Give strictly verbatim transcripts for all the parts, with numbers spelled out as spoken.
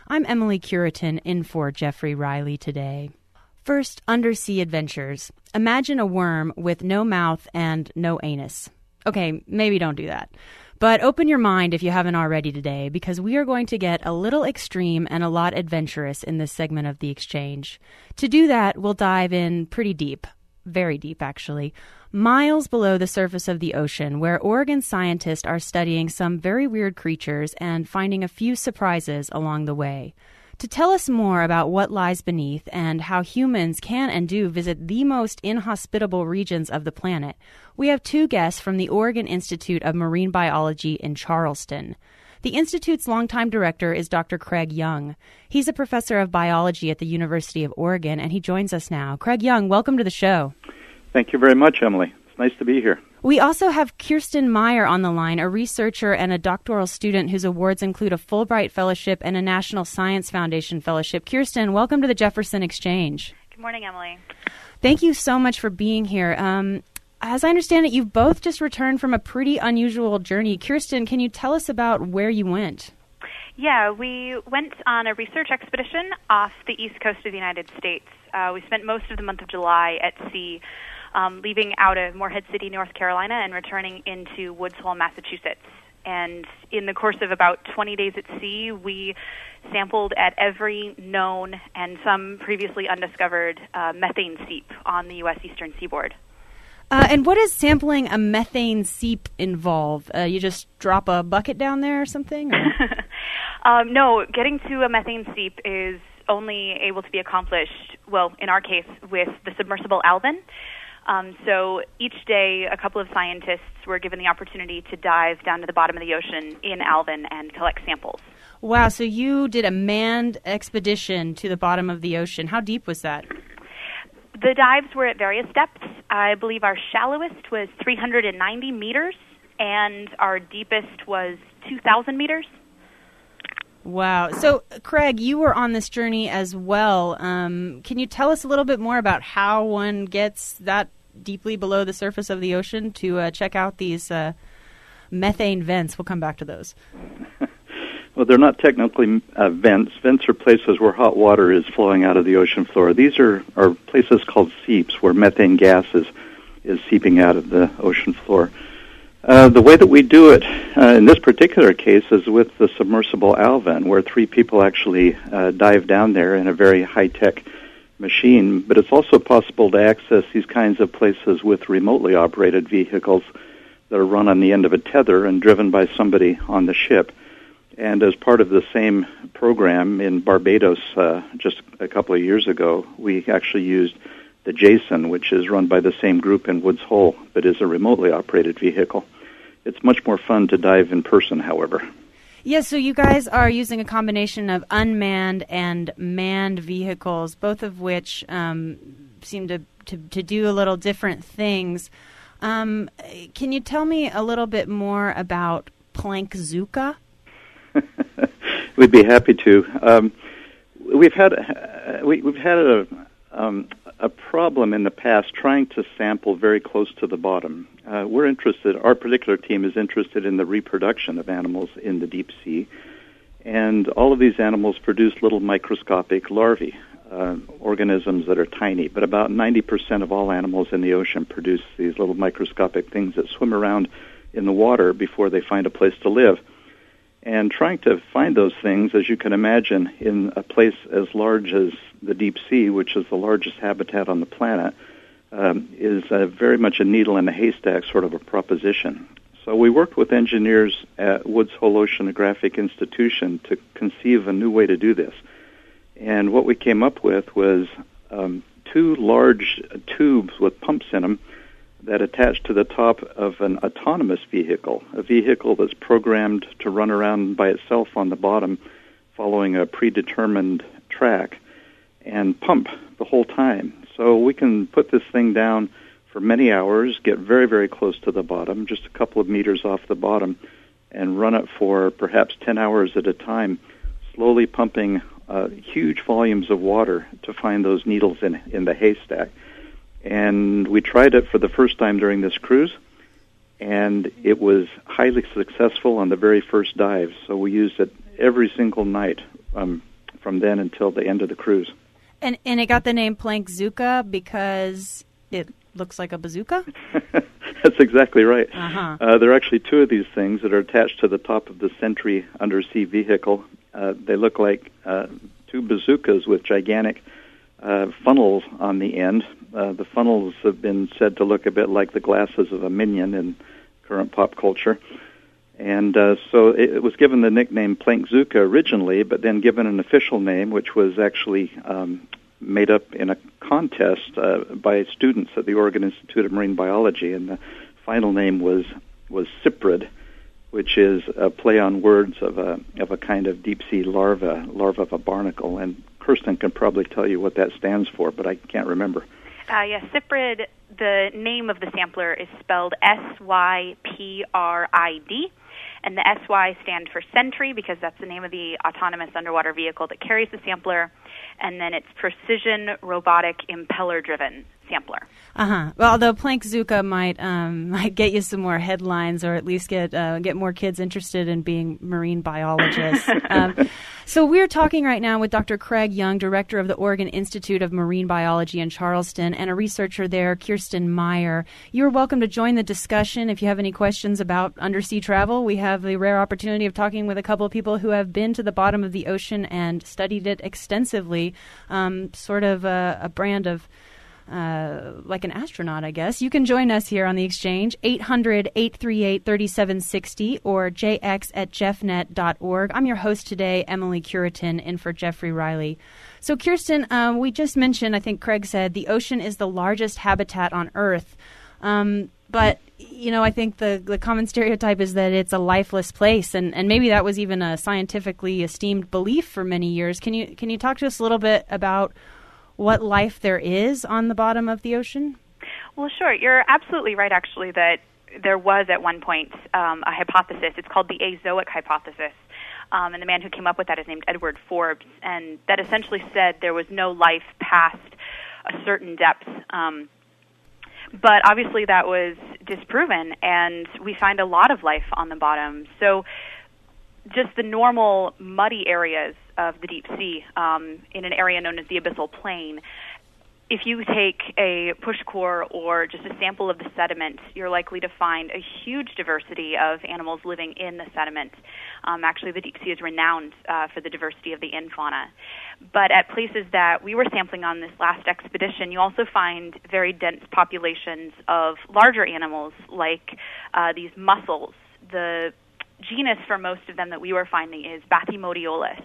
I'm Emily Curitin in for Jeffrey Riley today. First, undersea adventures. Imagine a worm with no mouth and no anus. Okay, maybe don't do that. But open your mind if you haven't already today, because we are going to get a little extreme and a lot adventurous in this segment of The Exchange. To do that, we'll dive in pretty deep, very deep actually, miles below the surface of the ocean, where Oregon scientists are studying some very weird creatures and finding a few surprises along the way. To tell us more about what lies beneath and how humans can and do visit the most inhospitable regions of the planet, we have two guests from the Oregon Institute of Marine Biology in Charleston. The Institute's longtime director is Doctor Craig Young. He's a professor of biology at the University of Oregon, and he joins us now. Craig Young, welcome to the show. Thank you very much, Emily. It's nice to be here. We also have Kirsten Meyer on the line, a researcher and a doctoral student whose awards include a Fulbright Fellowship and a National Science Foundation Fellowship. Kirsten, welcome to the Jefferson Exchange. Good morning, Emily. Thank you so much for being here. Um, as I understand it, you've both just returned from a pretty unusual journey. Kirsten, can you tell us about where you went? Yeah, we went on a research expedition off the east coast of the United States. Uh, we spent most of the month of July at sea, Um, leaving out of Morehead City, North Carolina, and returning into Woods Hole, Massachusetts. And in the course of about twenty days at sea, we sampled at every known and some previously undiscovered uh, methane seep on the U S eastern seaboard. Uh, and what does sampling a methane seep involve? Uh, you just drop a bucket down there or something? Or? um, no, getting to a methane seep is only able to be accomplished, well, in our case, with the submersible Alvin. Um, so each day, a couple of scientists were given the opportunity to dive down to the bottom of the ocean in Alvin and collect samples. Wow, so you did a manned expedition to the bottom of the ocean. How deep was that? The dives were at various depths. I believe our shallowest was three hundred ninety meters, and our deepest was two thousand meters. Wow. So, Craig, you were on this journey as well. Um, can you tell us a little bit more about how one gets that deeply below the surface of the ocean to uh, check out these uh, methane vents? We'll come back to those. Well, they're not technically uh, vents. Vents are places where hot water is flowing out of the ocean floor. These are, are places called seeps where methane gas is, is seeping out of the ocean floor. Uh, the way that we do it uh, in this particular case is with the submersible Alvin, where three people actually uh, dive down there in a very high-tech machine. But it's also possible to access these kinds of places with remotely operated vehicles that are run on the end of a tether and driven by somebody on the ship. And as part of the same program in Barbados uh, just a couple of years ago, we actually used the Jason, which is run by the same group in Woods Hole, but is a remotely operated vehicle. It's much more fun to dive in person, however. Yeah, so you guys are using a combination of unmanned and manned vehicles, both of which um, seem to, to, to do a little different things. Um, can you tell me a little bit more about Plankzooka? We'd be happy to. Um, we've had uh, we, we've had a um, a problem in the past trying to sample very close to the bottom. Uh, we're interested. Our particular team is interested in the reproduction of animals in the deep sea, and all of these animals produce little microscopic larvae, uh, organisms that are tiny. But about ninety percent of all animals in the ocean produce these little microscopic things that swim around in the water before they find a place to live. And trying to find those things, as you can imagine, in a place as large as the deep sea, which is the largest habitat on the planet, um, is uh, very much a needle in a haystack sort of a proposition. So we worked with engineers at Woods Hole Oceanographic Institution to conceive a new way to do this. And what we came up with was um, two large tubes with pumps in them that attach to the top of an autonomous vehicle, a vehicle that's programmed to run around by itself on the bottom following a predetermined track and pump the whole time. So we can put this thing down for many hours, get very, very close to the bottom, just a couple of meters off the bottom, and run it for perhaps ten hours at a time, slowly pumping uh, huge volumes of water to find those needles in, in the haystack. And we tried it for the first time during this cruise, and it was highly successful on the very first dive. So we used it every single night, um, from then until the end of the cruise. And and it got the name Plankzooka because it looks like a bazooka? That's exactly right. Uh-huh. Uh, there are actually two of these things that are attached to the top of the Sentry undersea vehicle. Uh, they look like uh, two bazookas with gigantic uh, funnels on the end. Uh, the funnels have been said to look a bit like the glasses of a minion in current pop culture. And uh, so it, it was given the nickname Plankzooka originally, but then given an official name, which was actually um, made up in a contest uh, by students at the Oregon Institute of Marine Biology, and the final name was was Cyprid, which is a play on words of a of a kind of deep sea larva, larva of a barnacle. And Kirsten can probably tell you what that stands for, but I can't remember. Uh, yes, Cyprid. The name of the sampler is spelled S Y P R I D. And the S Y stand for Sentry because that's the name of the autonomous underwater vehicle that carries the sampler. And then it's Precision Robotic Impeller-Driven Sampler. Uh-huh. Well, although Plankzooka might um, might get you some more headlines or at least get uh, get more kids interested in being marine biologists. um, so we're talking right now with Doctor Craig Young, director of the Oregon Institute of Marine Biology in Charleston, and a researcher there, Kirsten Meyer. You're welcome to join the discussion if you have any questions about undersea travel. We have the rare opportunity of talking with a couple of people who have been to the bottom of the ocean and studied it extensively, um, sort of a, a brand of Uh, like an astronaut, I guess. You can join us here on the exchange, eight hundred, eight three eight, three seven six zero or j x at jeff net dot org. I'm your host today, Emily Curitin, in for Jeffrey Riley. So, Kirsten, um, we just mentioned, I think Craig said, the ocean is the largest habitat on Earth. Um, but, you know, I think the, the common stereotype is that it's a lifeless place, and, and maybe that was even a scientifically esteemed belief for many years. Can you can you talk to us a little bit about what life there is on the bottom of the ocean? Well, sure. You're absolutely right, actually, that there was at one point um, a hypothesis. It's called the azoic hypothesis. Um, and the man who came up with that is named Edward Forbes. And that essentially said there was no life past a certain depth. Um, but obviously that was disproven, and we find a lot of life on the bottom. So just the normal muddy areas of the deep sea, um, in an area known as the abyssal plain, if you take a push core or just a sample of the sediment, you're likely to find a huge diversity of animals living in the sediment. Um, actually, the deep sea is renowned uh, for the diversity of the in-fauna. But at places that we were sampling on this last expedition, you also find very dense populations of larger animals like uh, these mussels. The genus for most of them that we were finding is Bathymodiolus,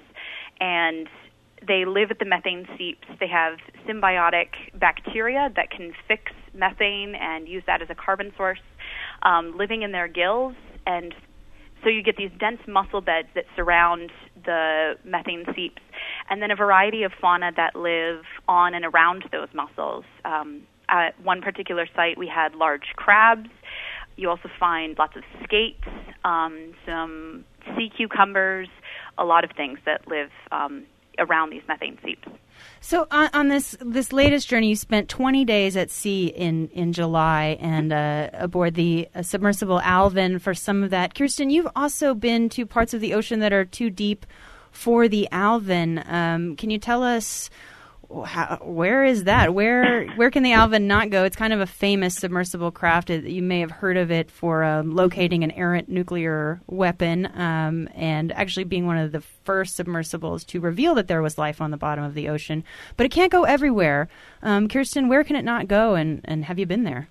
and they live at the methane seeps. They have symbiotic bacteria that can fix methane and use that as a carbon source, um, living in their gills. And so you get these dense mussel beds that surround the methane seeps, and then a variety of fauna that live on and around those mussels. Um, at one particular site, we had large crabs. You also find lots of skates, um, some sea cucumbers, a lot of things that live um, around these methane seeps. So on, on this this latest journey, you spent twenty days at sea in, in July and uh, aboard the uh, submersible Alvin for some of that. Kirsten, you've also been to parts of the ocean that are too deep for the Alvin. Um, can you tell us how, where is that? Where where can the Alvin not go? It's kind of a famous submersible craft. You may have heard of it for um, locating an errant nuclear weapon um, and actually being one of the first submersibles to reveal that there was life on the bottom of the ocean. But it can't go everywhere. Um, Kirsten, where can it not go, and, and have you been there?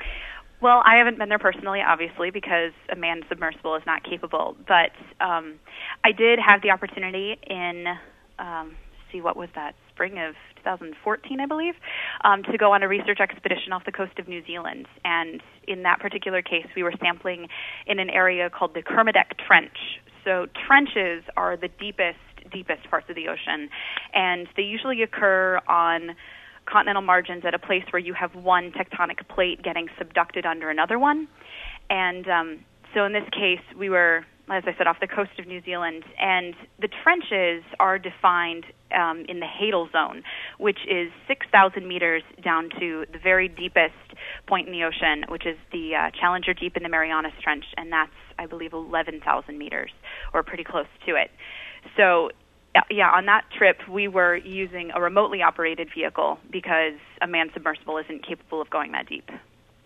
Well, I haven't been there personally, obviously, because a manned submersible is not capable. But um, I did have the opportunity in, um, see, what was that, spring of two thousand fourteen, I believe, um, to go on a research expedition off the coast of New Zealand. And in that particular case, we were sampling in an area called the Kermadec Trench. So trenches are the deepest, deepest parts of the ocean, and they usually occur on continental margins at a place where you have one tectonic plate getting subducted under another one. And um, so in this case, we were, as I said, off the coast of New Zealand, and the trenches are defined um, in the Hadal Zone, which is six thousand meters down to the very deepest point in the ocean, which is the uh, Challenger Deep in the Marianas Trench, and that's, I believe, eleven thousand meters, or pretty close to it. So yeah, on that trip, we were using a remotely operated vehicle because a manned submersible isn't capable of going that deep.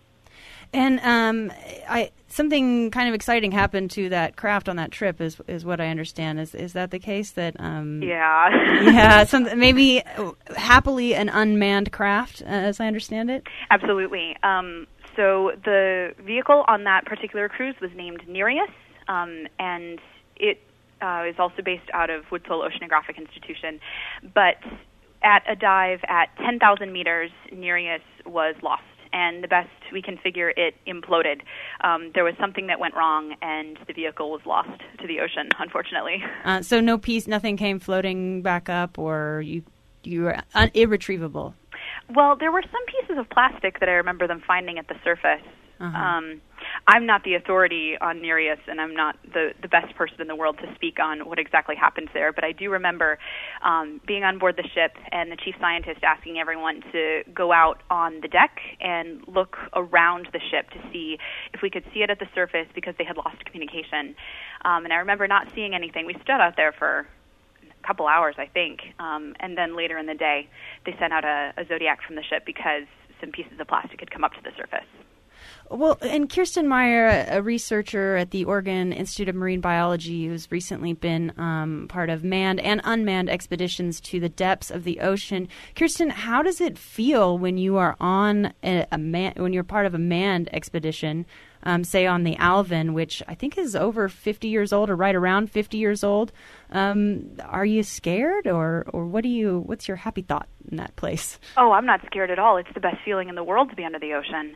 And um, I something kind of exciting happened to that craft on that trip, is is what I understand. Is is that the case? That um, yeah, yeah, some maybe happily an unmanned craft, uh, as I understand it. Absolutely. Um, so the vehicle on that particular cruise was named Nereus, um, and it uh, is also based out of Woods Hole Oceanographic Institution. But at a dive at ten thousand meters, Nereus was lost. And the best we can figure, it imploded. Um, there was something that went wrong, and the vehicle was lost to the ocean, unfortunately. Uh, so no piece, nothing came floating back up, or you you were un- irretrievable? Well, there were some pieces of plastic that I remember them finding at the surface. Uh-huh. Um, I'm not the authority on Nereus, and I'm not the, the best person in the world to speak on what exactly happens there, but I do remember um, being on board the ship and the chief scientist asking everyone to go out on the deck and look around the ship to see if we could see it at the surface because they had lost communication. Um, and I remember not seeing anything. We stood out there for a couple hours, I think, um, and then later in the day they sent out a, a Zodiac from the ship because some pieces of plastic had come up to the surface. Well, and Kirsten Meyer, a researcher at the Oregon Institute of Marine Biology, who's recently been um, part of manned and unmanned expeditions to the depths of the ocean. Kirsten, how does it feel when you are on a, a man, when you're part of a manned expedition, um, say on the Alvin, which I think is over fifty years old or right around fifty years old? Um, are you scared, or or what do you? What's your happy thought in that place? Oh, I'm not scared at all. It's the best feeling in the world to be under the ocean.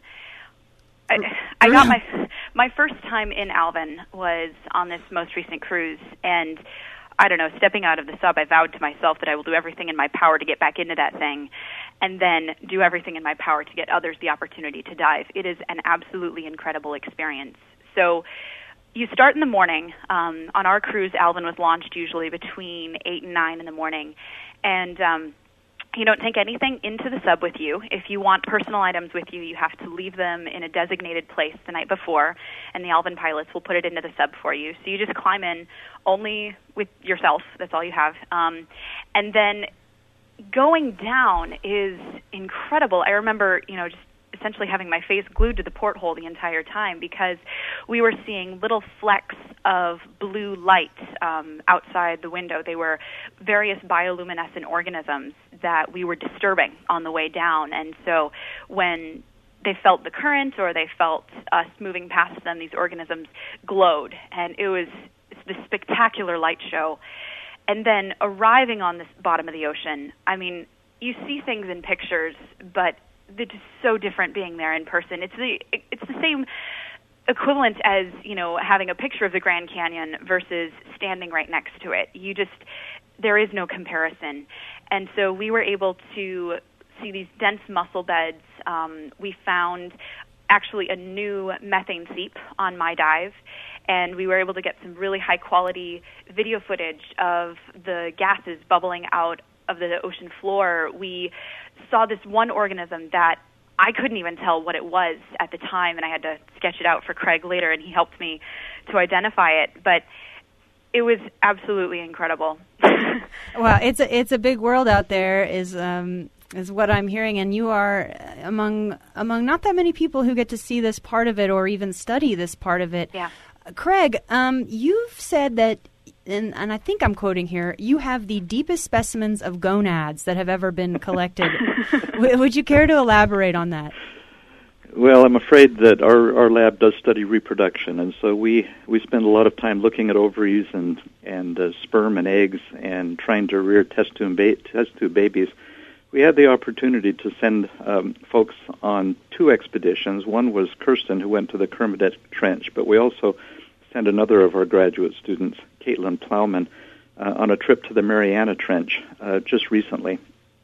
I, I got my my first time in Alvin was on this most recent cruise, and I don't know, stepping out of the sub, I vowed to myself that I will do everything in my power to get back into that thing, and then do everything in my power to get others the opportunity to dive. It is an absolutely incredible experience. So you start in the morning. Um, on our cruise, Alvin was launched usually between eight and nine in the morning, and um, you don't take anything into the sub with you. If you want personal items with you, you have to leave them in a designated place the night before, and the Alvin pilots will put it into the sub for you. So you just climb in only with yourself. That's all you have. Um, and then going down is incredible. I remember, you know, just essentially having my face glued to the porthole the entire time because we were seeing little flecks of blue light um, outside the window. They were various bioluminescent organisms that we were disturbing on the way down. And so when they felt the current or they felt us moving past them, these organisms glowed. And it was this spectacular light show. And then arriving on this bottom of the ocean, I mean, you see things in pictures, but it's just so different being there in person. It's the it's the same equivalent as, you know, having a picture of the Grand Canyon versus standing right next to it. You just, there is no comparison. And so we were able to see these dense mussel beds. Um, we found actually a new methane seep on my dive, and we were able to get some really high quality video footage of the gases bubbling out of the ocean floor. We saw this one organism that I couldn't even tell what it was at the time, and I had to sketch it out for Craig later, and he helped me to identify it. But it was absolutely incredible. Well, it's a, it's a big world out there, is um, is what I'm hearing, and you are among among not that many people who get to see this part of it or even study this part of it. Yeah. Craig, um, you've said that, and, and I think I'm quoting here, you have the deepest specimens of gonads that have ever been collected. w- would you care to elaborate on that? Well, I'm afraid that our, our lab does study reproduction, and so we, we spend a lot of time looking at ovaries and, and uh, sperm and eggs and trying to rear test tube, ba- test tube babies. We had the opportunity to send um, folks on two expeditions. One was Kirsten, who went to the Kermadec Trench, but we also sent another of our graduate students, Caitlin Plowman, uh, on a trip to the Mariana Trench uh, just recently.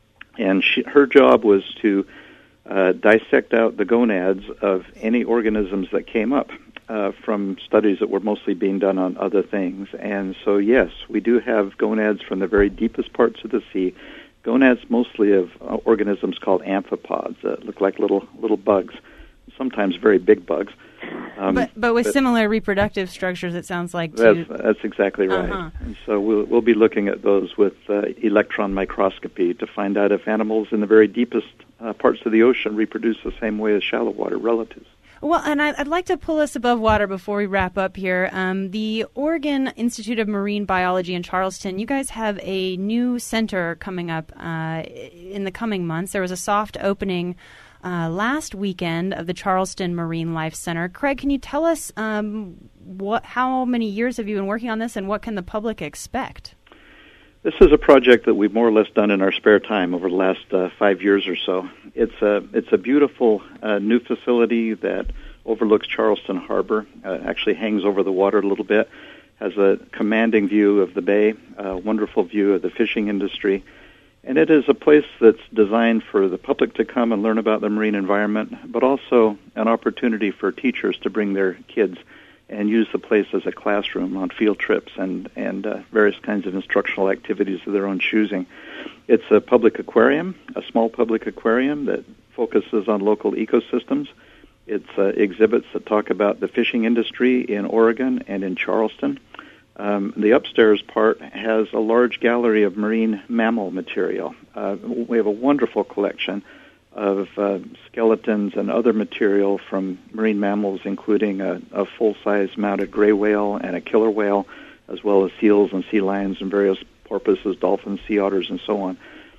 And she, her job was to uh, dissect out the gonads of any organisms that came up uh, from studies that were mostly being done on other things. And so, yes, we do have gonads from the very deepest parts of the sea, gonads mostly of uh, organisms called amphipods that look like little little bugs, sometimes very big bugs. Um, but, but with but similar reproductive structures, it sounds like, too. That's, that's exactly right. Uh-huh. And so we'll, we'll be looking at those with uh, electron microscopy to find out if animals in the very deepest uh, parts of the ocean reproduce the same way as shallow water relatives. Well, and I'd like to pull us above water before we wrap up here. Um, the Oregon Institute of Marine Biology in Charleston, you guys have a new center coming up uh, in the coming months. There was a soft opening Uh, last weekend of the Charleston Marine Life Center. Craig, can you tell us um, what, how many years have you been working on this, and what can the public expect? This is a project that we've more or less done in our spare time over the last uh, five years or so. It's a it's a beautiful uh, new facility that overlooks Charleston Harbor. Uh, actually hangs over the water a little bit. Has a commanding view of the bay, a wonderful view of the fishing industry. And it is a place that's designed for the public to come and learn about the marine environment, but also an opportunity for teachers to bring their kids and use the place as a classroom on field trips and, and uh, various kinds of instructional activities of their own choosing. It's a public aquarium, a small public aquarium that focuses on local ecosystems. It's uh, exhibits that talk about the fishing industry in Oregon and in Charleston. Um, the upstairs part has a large gallery of marine mammal material. Uh, we have a wonderful collection of uh, skeletons and other material from marine mammals, including a, a full-size mounted gray whale and a killer whale, as well as seals and sea lions and various porpoises, dolphins, sea otters, and so on.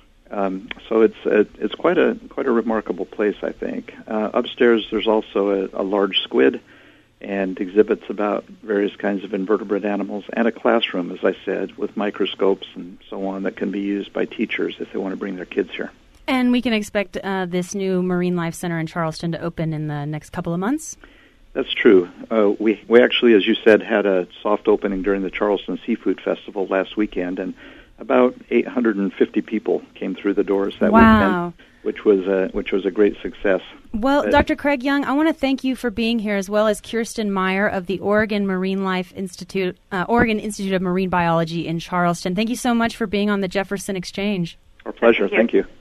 Um, so it's a, it's quite a quite a remarkable place, I think. Uh, upstairs, there's also a, a large squid and exhibits about various kinds of invertebrate animals, and a classroom, as I said, with microscopes and so on that can be used by teachers if they want to bring their kids here. And we can expect uh, this new Marine Life Center in Charleston to open in the next couple of months? That's true. Uh, we, we actually, as you said, had a soft opening during the Charleston Seafood Festival last weekend, and about eight hundred fifty people came through the doors that wow. weekend, which was a, which was a great success. Well, uh, Doctor Craig Young, I want to thank you for being here, as well as Kirsten Meyer of the Oregon Marine Life Institute, uh, Oregon Institute of Marine Biology in Charleston. Thank you so much for being on the Jefferson Exchange. Our pleasure. Thank you. Thank you.